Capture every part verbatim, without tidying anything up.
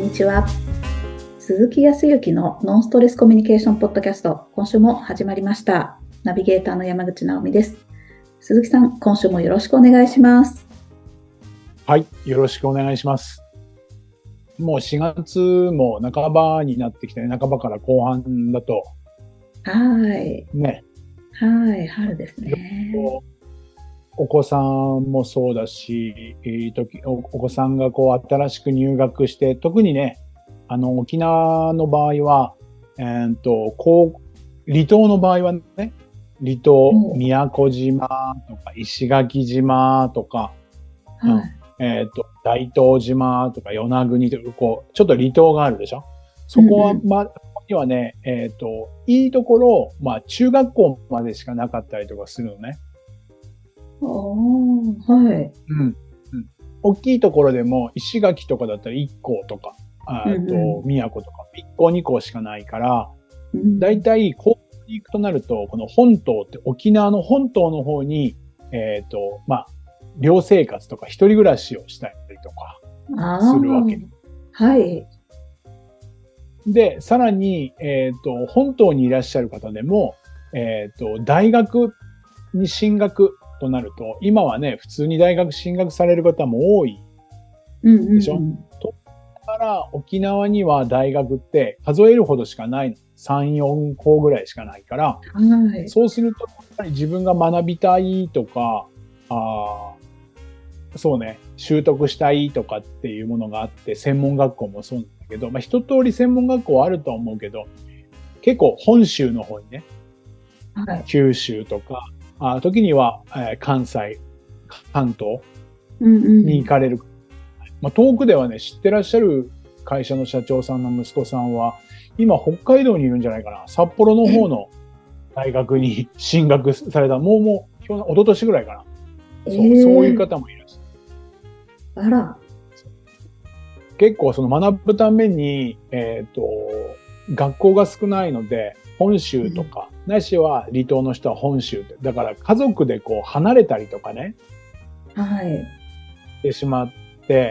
にちは。鈴木康之のノンストレスコミュニケーションポッドキャスト、今週も始まりました。ナビゲーターの山口直美です。鈴木さん、今週もよろしくお願いします。 はい、よろしくお願いします。もうしがつも半ばになってきて、ね、半ばから後半だと。 はい。 ね。 はい、春ですね。 お子さんもそうだし、お子さんがこう新しく入学して、特にね、あの沖縄の場合は、えー、とこう離島の場合はね、離島、宮古島とか石垣島とか、 はいうんえー、と大東島とか与那国とか、こうちょっと離島があるでしょ。そこは、まあ、ここにはね、えー、といいところ、まあ中学校までしかなかったりとかするのね。 おー、はい。 うん。うん。大きいところでも、石垣とかだったらいっこうとか、あと、宮古とか、いっこうにこうしかないから、だいたい高校に行くとなると、この本島って沖縄の本島の方に、えっと、まあ、寮生活とか一人暮らしをしたりとか、するわけ。 はい。 で、さらに、えっと、本島にいらっしゃる方でも、えっと、大学に進学、となると、今はね、普通に大学進学される方も多いでしょ。うんうんうん、とだから沖縄には大学って数えるほどしかないの。さん、よんこぐらいしかないから、 はい、 そうすると、やっぱり自分が学びたいとか、あそうね、習得したいとかっていうものがあって、専門学校もそうなんだけど、まあ一通り専門学校はあると思うけど、結構本州の方にね、はい、九州とか、あ時には、えー、関西、関東に行かれる。うんうんまあ、遠くではね、知ってらっしゃる会社の社長さんの息子さんは、今北海道にいるんじゃないかな。札幌の方の大学に進学された、もうもう、一昨年ぐらいかな。そう、えー、そういう方もいらっしゃる。 あら。 結構その学ぶために、えっと、学校が少ないので、本州とか、うん、ないしは離島の人は本州って、だから家族でこう離れたりとかね、 はい。 してしまって、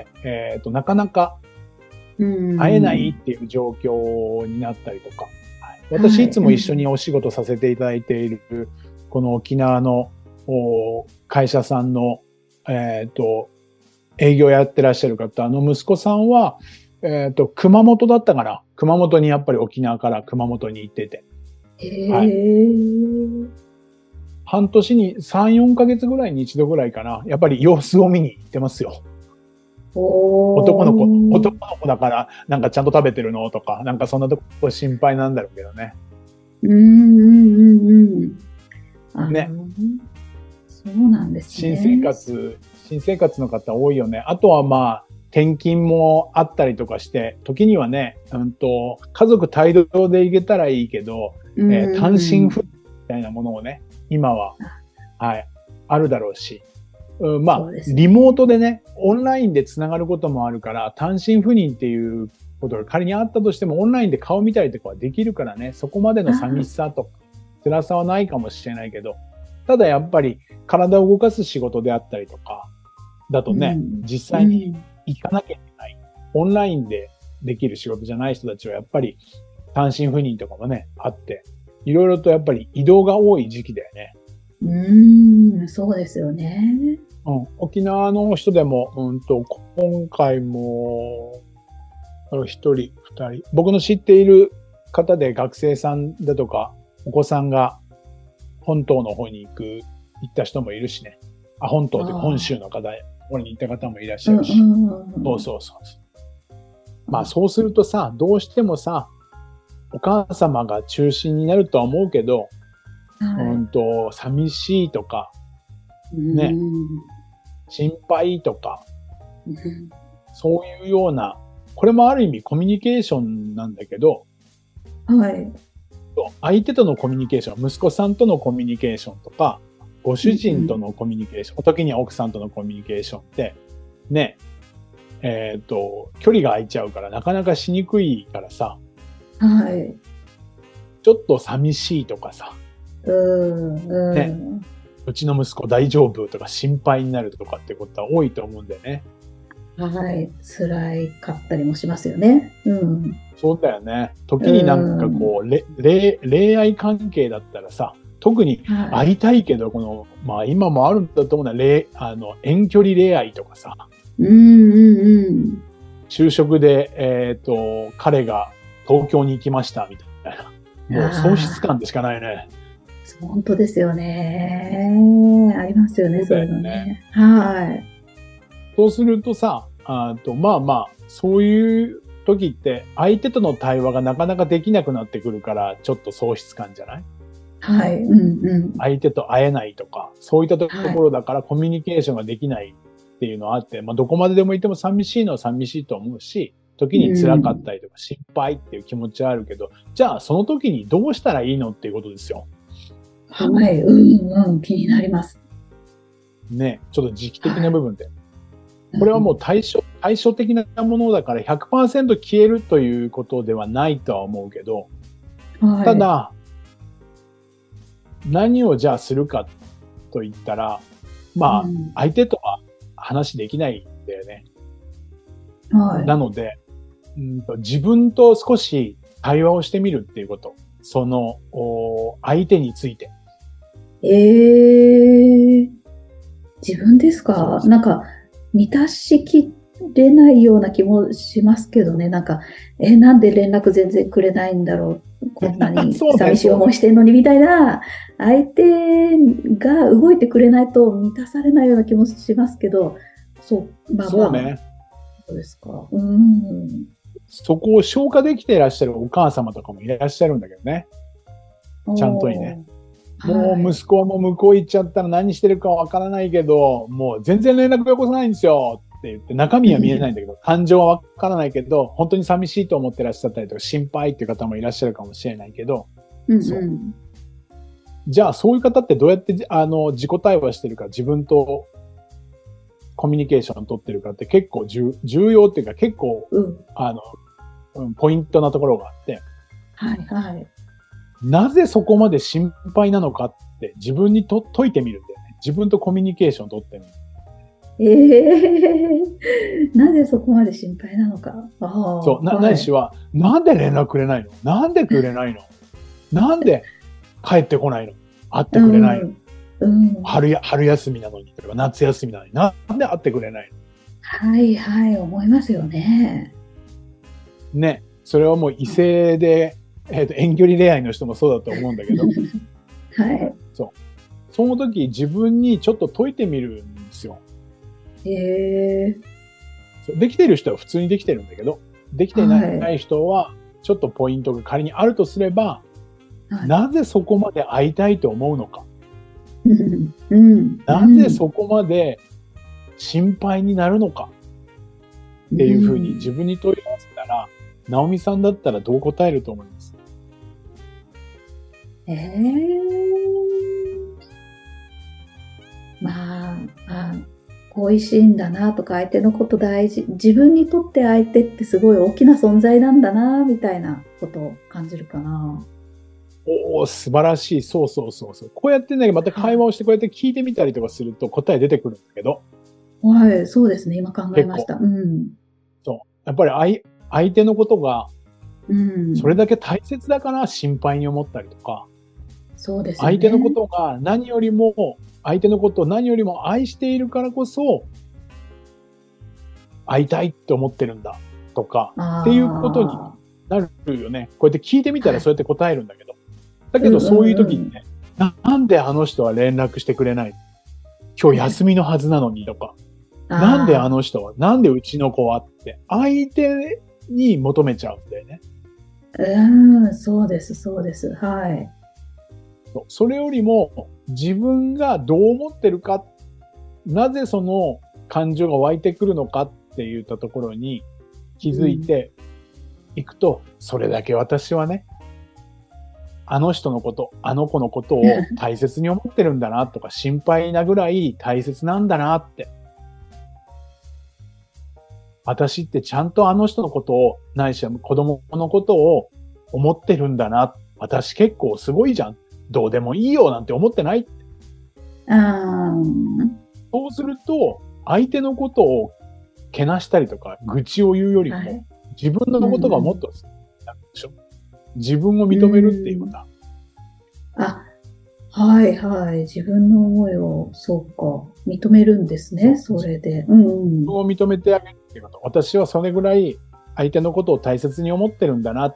えっと、なかなか会えないっていう状況になったりとか、はい、私いつも一緒にお仕事させていただいている、この沖縄の会社さんの、えっと、営業やってらっしゃる方の息子さんは、えっと、熊本だったかな。熊本にやっぱり沖縄から熊本に行ってて。 へはい、 半年にさん、よんかげつぐらいに一度ぐらいかな。やっぱり様子を見に行ってますよ。男の子、男の子だからなんかちゃんと食べてるのとか、なんかそんなとこ心配なんだろうけどね。 うんうんうんうん。 ね。 そうなんですね。 新生活、新生活の方多いよね。あとはまあ、転勤もあったりとかして、時にはね、うんと、家族帯同で行けたらいいけど、えー、単身赴任みたいなものをね、今は、はい、あるだろうし、うん、まあ、ね、リモートでね、オンラインでつながることもあるから、単身赴任っていうことが仮にあったとしても、オンラインで顔見たりとかはできるからね、そこまでの寂しさとか、辛さはないかもしれないけど、ただやっぱり体を動かす仕事であったりとか、だとね、うん、実際に行かなきゃいけない、オンラインでできる仕事じゃない人たちはやっぱり単身赴任とかもね、あって、いろいろとやっぱり移動が多い時期だよね。 うーん、そうですよね。 うん、沖縄の人でも、うんと、今回も、一人、二人、僕の知っている方で学生さんだとか、お子さんが本島の方に行く、行った人もいるしね。あ、本島って本州の方、ここに行った方もいらっしゃるし。そうそうそう。まあそうするとさ、どうしてもさ、お母様が中心になるとは思うけど、はい、うんと、寂しいとか、ね、心配とか、そういうような、これもある意味コミュニケーションなんだけど、 はい、 相手とのコミュニケーション、息子さんとのコミュニケーションとか、ご主人とのコミュニケーション、時には奥さんとのコミュニケーションって、ね、えっと、距離が空いちゃうからなかなかしにくいからさ、 はい、 ちょっと寂しいとかさ、 うんうんね、うちの息子大丈夫とか心配になるとかってことは多いと思うんだよね。 はい。辛いかったりもしますよね。うん。 そうだよね。時になんかこう、れれ恋愛関係だったらさ、特にはい。 会いたいけど、この、まあ今もあるんだと思うのは、れあの、遠距離恋愛とかさ、 うんうんうん。 就職で、えっと、彼が東京に行きましたみたいな。もう喪失ああ、 感でしかないね。 本当ですよね。ありますよね、そういうそうだよね。 のね。はい。 そうするとさ、あとまあまあ、そういう時って相手との対話がなかなかできなくなってくるから、ちょっと喪失感じゃない？ はい。うんうん。 相手と会えないとか、そういったとはい。 ころだからコミュニケーションができないっていうのはあって、まあどこまででもいても寂しいのは寂しいと思うし、時に辛かっうん。 たりとか心配っていう気持ちはあるけど、じゃあその時にどうしたらいいのっていうことですよ。 はい。うんうん。気になります。 ね、ちょっと時期的はい。 な部分で。これはもううん。 対処、対処的なものだからひゃくパーセント消えるということではないとは思うけど、 はい。 ただ、何をじゃあするかと言ったら、まあ、 うん。 相手とは話できないんだよね。 はい。 なので、うんと、自分と少し対話をしてみるっていうこと。その、お相手について。 ええ、自分ですか？ そうそなんか、満たしきれないような気もしますけどね。なんか、え、なんで連絡全然くれないんだろう。こんなう。 にそうね、 寂しい思いしそうね。 てんのにみたいな、相手が動いてくれないと満たされないような気もしますけど、そう、まあまあ、 そうね。 そうですか。うん。 そこを消化できていらっしゃるお母様とかもいらっしゃるんだけどね。ちゃんとにね。 おー、 もうはい。 息子はもう向こう行っちゃったら何してるかわからないけど、もう全然連絡よこさないんですよって言って、中身は見えないんだけど、感情はわからないけど、本当に寂しいと思ってらっしゃったりとか、心配っていう方もいらっしゃるかもしれないけど、 うんそう。 うん。 じゃあそういう方ってどうやってあの自己対話してるか、自分とコミュニケーションを取ってるかって結構重重要っていうか結構、 うん。 あの、うん、ポイントなところがあって、 はいはい。 なぜそこまで心配なのかって自分にと解いてみるんだよね。自分とコミュニケーションを取ってみる。 ええ、なぜそこまで心配なのか。ああ、 そう、な、なはい。 いしは、なんで連絡くれないの？なんでくれないの？なんで帰ってこないの？会ってうくれないの？ ん。うん。 春や、春休みなのにとか、夏休みなのに、なんで会ってくれないはいはい、思いますよね。 の？ね。それはもう異性で、えっと、遠距離恋愛の人もそうだと思うんだけど、 はい。 そう。その時自分にちょっと解いてみるんですよ。 ええ、 そうできている人は普通にできてるんだけど、できていなはい。 い人は、ちょっとポイントが仮にあるとすれば、 はい。 なぜそこまで会いたいと思うのか。 うん、うん、うなぜん、 そこまで心配になるのかうっていうふうにん。 自分に問い合わせたら、直美さんだったらどう答えると思います？ ええ、まあ、あ、恋しいんだなとか、相手のこと大事、自分にとって相手ってすごい大きな存在なんだな、みたいなことを感じるかな。 おお、素晴らしい。そうそうそうそう。こうやってね、また会話はをしてこうやって聞いてみたりとかすると答え出てくるんだけど、 い。はい、そうですね。今考え結構。 ました。うん。 そう。やっぱり相相手のことがうん。 それだけ大切だから心配に思ったりとか、 そうですよ相手のこね。 とが何よりも、相手のことを何よりも愛しているからこそ、会いたいって思ってるんだとか、っていうことにあなるよね。こうやって聞いてみあ、はい。 たらそうやって答えるんだけど。だうんけどそういううんうん。 時って、ななんであの人は連絡してくれないの？今日休みのはずなのにとか、なんでああの人は、なんでうちの子はって、相手に求めちゃうんだよね。 あ、うん、そうです、そうです。はい。 そうそれよりも、自分がどう思ってるか、なぜその感情が湧いてくるのかって言ったところに気うん。 づいていくと、それだけ私はね、あの人のこと、あの子のことを大切に思ってるんだなとか、心配なぐらい大切なんだなって。私ってちゃんとあの人のことを、ないしは子供のことを思ってるんだな。私結構すごいじゃん。どうでもいいよなんて思ってない。 ああ、 そうすると、相手のことをけなしたりとか、愚痴を言うよりも、はい、自分のことがもっと好きなんでしょ、うん、自分を認めるっていうことだ。 あ、はいはい。自分の思いを、そうか、認めるんですね、そ, それで。うんうん、 自分を認めてあげるっていうこと。私はそれぐらい相手のことを大切に思ってるんだなって。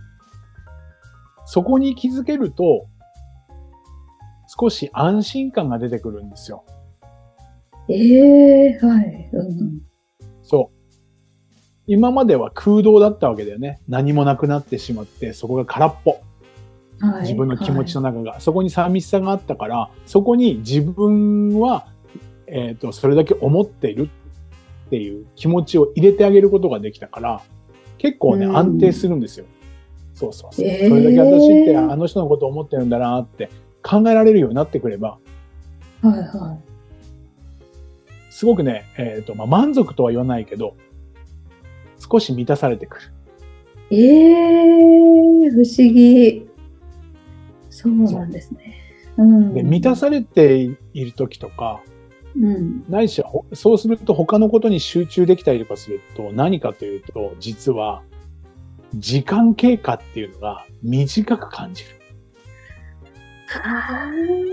そこに気づけると、少し安心感が出てくるんですよ。 ええー、はい、うん。 そう。今までは空洞だったわけだよね。何もなくなってしまって、そこが空っぽ。はい、自分の気持ちの中が、はい、そこに寂しさがあったから、そこに自分は、えっと、それだけ思っているっていう気持ちを入れてあげることができたから、結構ね、うん、安定するんですよ。そうそうそう。えー、それだけ私ってあの人のことを思ってるんだなって考えられるようになってくれば、 はいはい。 すごくね、えっと、まあ、満足とは言わないけど、少し満たされてくる。 ええー、不思議。そうなんですね。うん、 で、満たされている時とか、うん、ないしは、そうすると他のことに集中できたりとかすると、何かというと、実は、時間経過っていうのが短く感じる。 は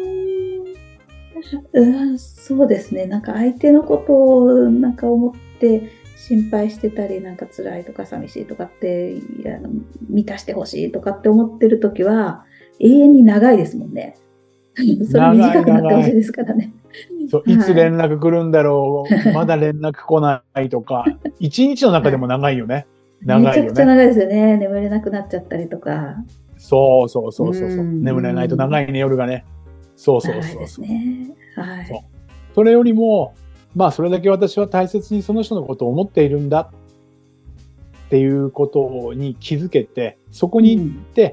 あ、うん、そうですね。なんか相手のことをなんか思って心配してたり、なんか辛いとか寂しいとかって、いや、満たしてほしいとかって思ってるときは永遠に長いですもんね。それ短くなってほしいですからね。 そう、はい、いつ連絡来るんだろう、まだ連絡来ないとか、一日の中でも長いよね。 はい、長いよね。めちゃくちゃ長いですよね。眠れなくなっちゃったりとか。 そうそうそうそう。う眠れないと長いね、夜がね。そうそうそうそう。 長いですね。はい。 そう。それよりも、まあそれだけ私は大切にその人のことを思っているんだっていうことに気づけて、そこに行って、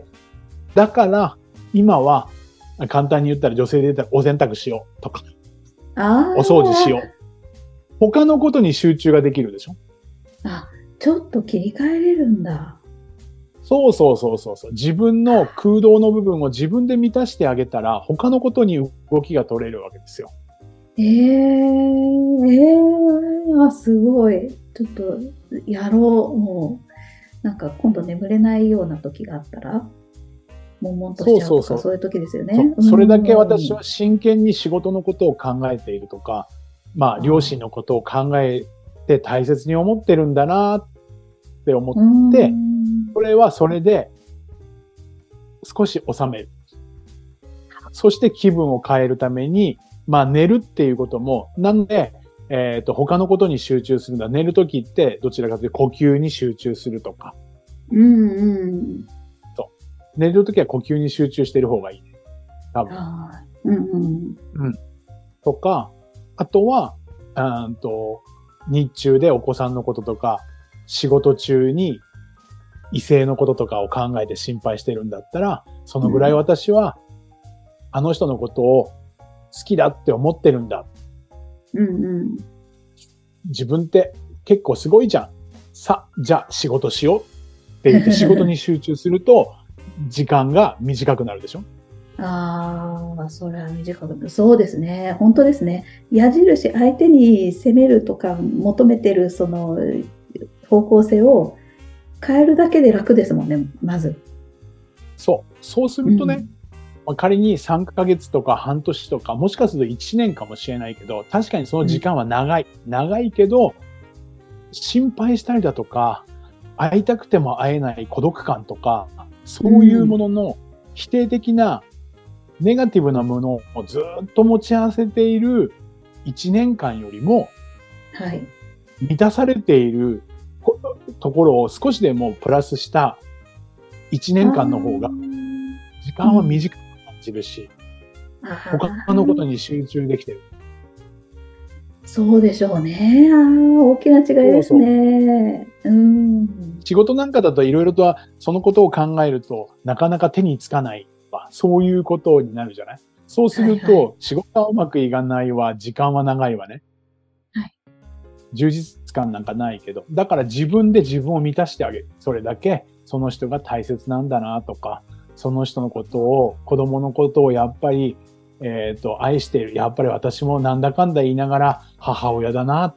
うん、だから今は簡単に言ったら女性で言ったらお洗濯しようとか、 あお掃除しよう。他のことに集中ができるでしょ。 あ、ちょっと切り替えれるんだ。 そうそうそうそうそう。自分の空洞の部分を自分で満たしてあげたら、他のことに動きが取れるわけですよ。 えー、えー、あ、すごい。ちょっとやろう。もう、なんか今度眠れないような時があったら、悶々としちゃうとか、そうそうそう、そういう時ですよね。 そ, それだけ私は真剣に仕事のことを考えているとか、まあ、両親のことを考えて大切に思ってるんだなって思って、それはそれで少し収める。そして気分を変えるために、まあ寝るっていうことも、なんで、えっと、他のことに集中するんだ。寝るときってどちらかというと呼吸に集中するとか。 うんうん。 そう。寝るときは呼吸に集中してる方がいいね。多分。 うんうん。 うん。とか、あとは、うんと、日中でお子さんのこととか、仕事中に異性のこととかを考えて心配してるんだったら、そのぐらい私は、あの人のことを好きだって思ってるんだ。 うんうん、 自分って結構すごいじゃん。さ、じゃあ仕事しようって言って仕事に集中すると、時間が短くなるでしょ。 ああ、それは短くなる。そうですね。本当ですね。矢印、相手に責めるとか求めてるその方向性を変えるだけで楽ですもんね、まず。 そう。そうするとね、うん、仮にさんかげつとか半年とか、もしかするといちねんかもしれないけど、確かにその時間は長い。うん、長いけど、心配したりだとか、会いたくても会えない孤独感とか、そういうものの否定的なネガティブなものをずっと持ち合わせているいちねんかんよりも、 はい、 満たされているところを少しでもプラスしたいちねんかんの方が時間は短く感じるし、うん、他のことに集中できてる。 そうでしょうね。ああ、大きな違いですね。そうそう、うん、 仕事なんかだといろいろとそのことを考えるとなかなか手につかないわ。そういうことになるじゃない？そうすると、はいはい、仕事はうまくいかないわ、時間は長いわね。 はい、 充実感なんかないけど、だから自分で自分を満たしてあげる。それだけその人が大切なんだなとか、その人のことを、子供のことをやっぱり、えっと、愛している。やっぱり私もなんだかんだ言いながら母親だな。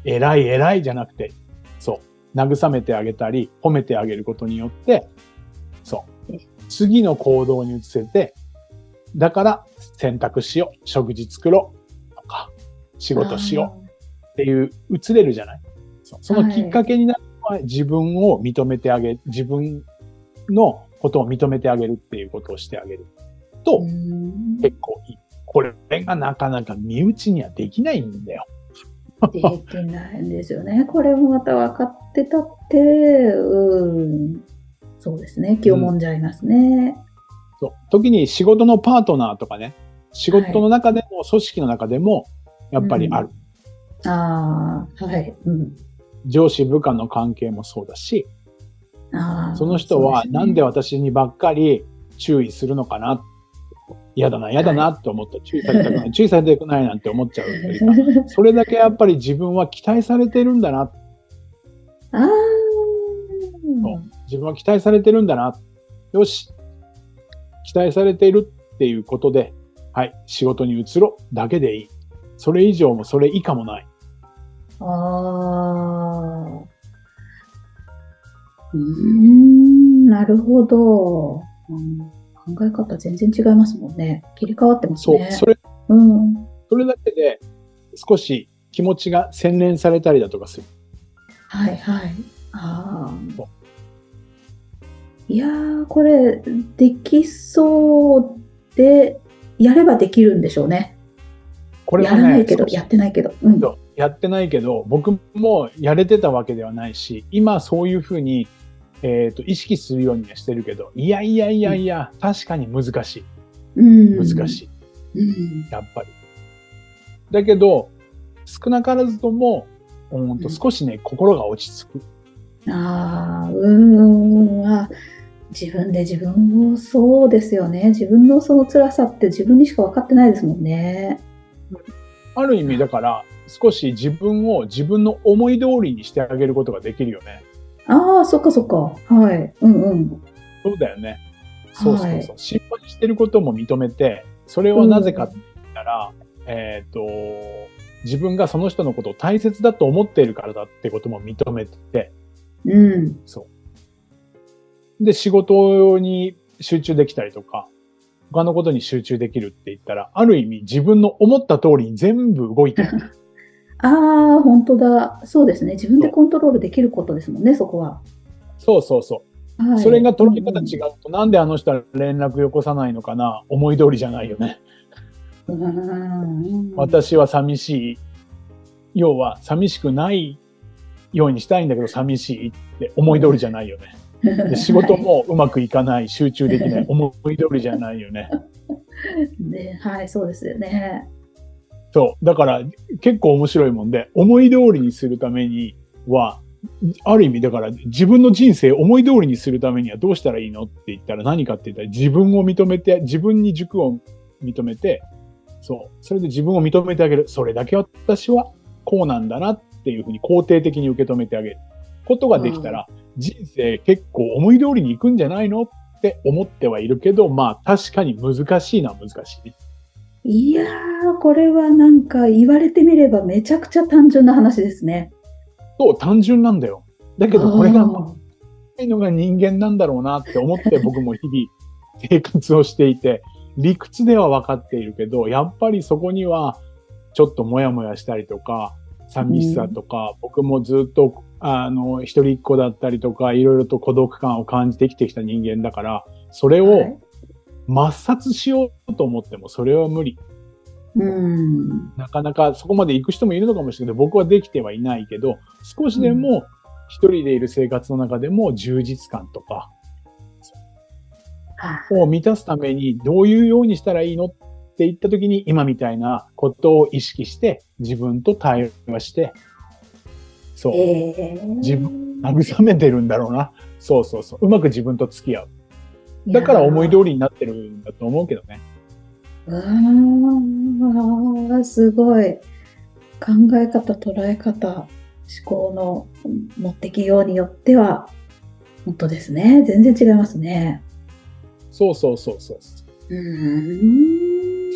偉い偉いじゃなくて、そう、慰めてあげたり、褒めてあげることによって、そう、次の行動に移せて、だから洗濯しよう、食事作ろうとか、仕事しようっていう移れるじゃない。そう、そのきっかけになるのは自分を認めてあげる、自分のことを認めてあげるっていうことをしてあげると結構いい。これがなかなか身内にはできないんだよ。 できないんですよね。これもまた分かってたって、うん、そうですね。気をもんじゃいますね。うん、 そう。時に仕事のパートナーとかね、仕事の中でも、はい、組織の中でもやっぱりある。 うん、ああ、はい、うん。 上司部下の関係もそうだし、あ、その人はなんで私にばっかり注意するのかな、嫌だな、嫌だなって思ったら注意されたくない、注意されたくないなんて思っちゃうというか、それだけやっぱり自分は期待されてるんだな。 ああ、 自分は期待されてるんだな。よし。期待されているっていうことで、はい、仕事に移ろうだけでいい。それ以上もそれ以下もない。 ああ。うーん、なるほど、うん。考え方全然違いますもんね。切り替わってますね。 そう、それ、うん、それだけで少し気持ちが洗練されたりだとかする。 はいはい。ああ。いやー、これできそうで、やればできるんでしょうね。これはね、やらないけど、やってないけど、 うん。やってないけど、僕もやれてたわけではないし、今そういうふうに、えっと、意識するようにはしてるけど、いやいやいやいや、うん、確かに難しい。うん、難しい、うん。やっぱり。だけど、少なからずとも、うんと少しね、うん、心が落ち着く。 ああ、うーん、あ、自分で自分を、そうですよね。自分のその辛さって自分にしか分かってないですもんね。 ある意味だから、少し自分を自分の思い通りにしてあげることができるよね。 ああ、そっかそっか。はい。うんうん。 そうだよね。そうそうそう。はい、心配してることも認めて、それはなぜかって言ったら、うん、えっと、自分がその人のことを大切だと思っているからだってことも認めて、 うん。 そう。で、仕事に集中できたりとか、他のことに集中できるって言ったら、ある意味自分の思った通りに全部動いてる。 ああ、本当だ。そうですね。自分でコントロールできることですもんね、そこは。 そうそうそう。はい、それが捉え方違うと、うん、なんであの人は連絡よこさないのかな、思い通りじゃないよね。うん、私は寂しい。要は、寂しくないようにしたいんだけど、寂しいって思い通りじゃないよね。で仕事もうまくいかない、集中できない、思い通りじゃないよね。 ね、はい、そうですよね。 そう。だから結構面白いもんで、思い通りにするためには、ある意味だから自分の人生思い通りにするためにはどうしたらいいのって言ったら何かって言ったら自分を認めて、自分に軸を認めて、そう。それで自分を認めてあげる。それだけ私はこうなんだなっていうふうに肯定的に受け止めてあげることができたら、うん、人生結構思い通りに行くんじゃないのって思ってはいるけど、まあ確かに難しいのは難しい。 いやー、これはなんか言われてみればめちゃくちゃ単純な話ですね。 そう、単純なんだよ。だけどこれがないのが人間なんだろうなって思って僕も日々生活をしていて、理屈では分かっているけど、やっぱりそこにはちょっとモヤモヤしたりとか、寂しさとか、うん、僕もずっとあの一人っ子だったりとか、いろいろと孤独感を感じて生きてきた人間だから、それを抹殺しようと思ってもそれは無理。うん、なかなかそこまで行く人もいるのかもしれないけど、僕はできてはいないけど、少しでも一人でいる生活の中でも充実感とかを満たすためにどういうようにしたらいいのって言った時に、今みたいなことを意識して自分と対話して、そう、えー、自分慰めてるんだろうな。そうそうそう、うまく自分と付き合う。だから思い通りになってるんだと思うけどね。 うーん、すごい。考え方、捉え方、思考の持ってきようによっては、本当ですね。全然違いますね。 そうそうそうそう。うーん。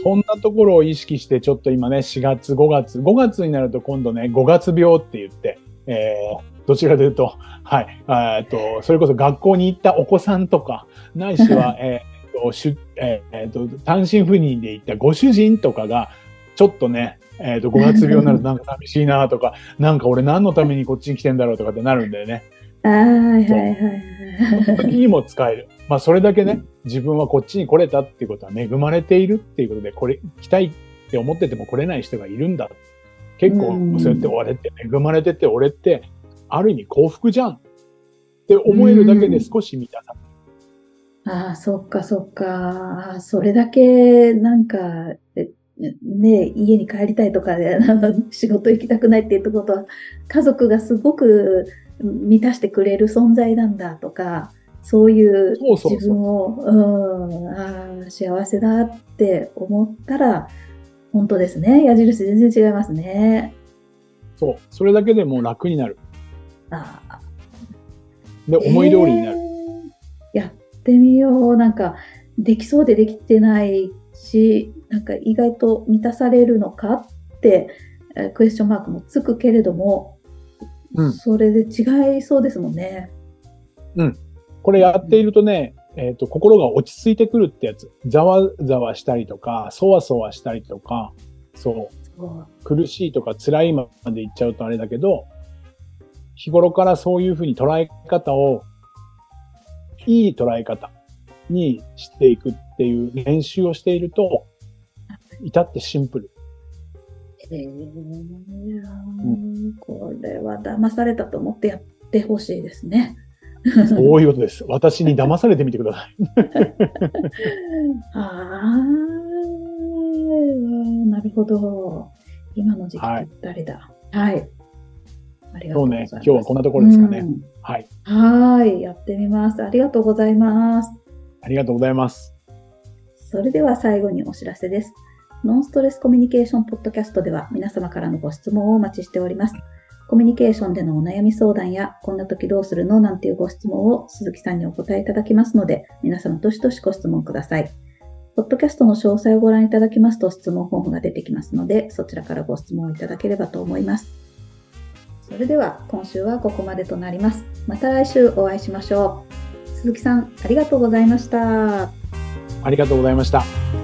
そんなところを意識してちょっと今ね、しがつ、ごがつ、ごがつになると今度ね、ごがつ病って言って、えー、どちらかというと、はい、えっと、それこそ学校に行ったお子さんとか、ないしは、えーと、しゅえーと、単身赴任で行ったご主人とかが、ちょっとね、えっと、ごがつ病になるとなんか寂しいなとか、なんか俺何のためにこっちに来てんだろうとかってなるんだよね。 ああ、はいはいはい。 その時にも使える。まあ、それだけね、自分はこっちに来れたっていうことは恵まれているっていうことで、これ、来たいって思ってても来れない人がいるんだ。結構、そうやって俺って恵まれてて、俺って、ある意味幸福じゃんって思えるだけで少し満たされる。ああ、そっかそっか。それだけ、なんか、ね、家に帰りたいとかで、仕事行きたくないっていうことは、家族がすごく満たしてくれる存在なんだとか、そういう自分を、そうそうそう、うん、ああ、幸せだって思ったら、本当ですね。矢印全然違いますね。 そう。それだけでもう楽になる。 ああ。 で、思い通りになる。 えー、やってみよう。なんか、できそうでできてないし、なんか意外と満たされるのかって、クエスチョンマークもつくけれども、うん、それで違いそうですもんね。 うん。これやっているとね、えっと、心が落ち着いてくるってやつ。ざわざわしたりとか、そわそわしたりとか、そう。そう苦しいとか辛いまで言っちゃうとあれだけど、日頃からそういうふうに捉え方を、いい捉え方にしていくっていう練習をしていると、至ってシンプル。 えーうん、これは騙されたと思ってやってほしいですね。 そういうことです。私に騙されてみてください。 ああ、なるほど。今の時期ぴったりだ。はい。はい、ありがとうございます。 そうね。今日はこんなところですかね。うん、はい。 はい。やってみます。ありがとうございます。 ありがとうございます。 それでは最後にお知らせです。ノンストレスコミュニケーションポッドキャストでは皆様からのご質問をお待ちしております。コミュニケーションでのお悩み相談や、こんな時どうするのなんていうご質問を鈴木さんにお答えいただきますので、皆様どしどしご質問ください。ポッドキャストの詳細をご覧いただきますと質問フォームが出てきますので、そちらからご質問をいただければと思います。それでは今週はここまでとなります。また来週お会いしましょう。鈴木さん、ありがとうございました。 ありがとうございました。